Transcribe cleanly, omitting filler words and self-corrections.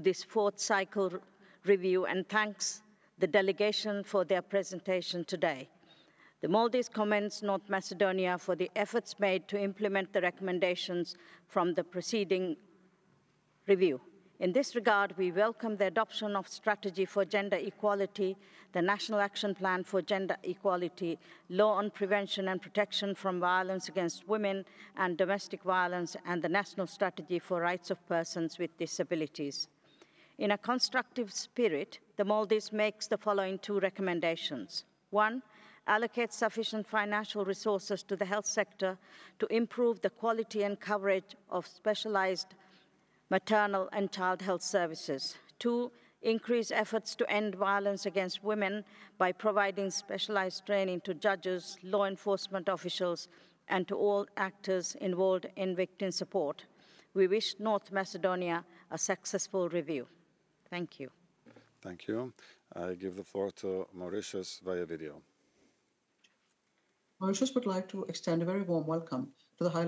this fourth cycle review and thanks the delegation for their presentation today. The Maldives commends North Macedonia for the efforts made to implement the recommendations from the preceding review. In this regard, we welcome the adoption of strategy for gender equality, the National Action Plan for Gender Equality, law on prevention and protection from violence against women and domestic violence, and the National Strategy for Rights of Persons with Disabilities. In a constructive spirit, the Maldives makes the following two recommendations. One, allocate sufficient financial resources to the health sector to improve the quality and coverage of specialized maternal and child health services. Two, increase efforts to end violence against women by providing specialized training to judges, law enforcement officials, and to all actors involved in victim support. We wish North Macedonia a successful review. Thank you. Thank you. I give the floor to Mauritius via video. Mauritius would like to extend a very warm welcome to the High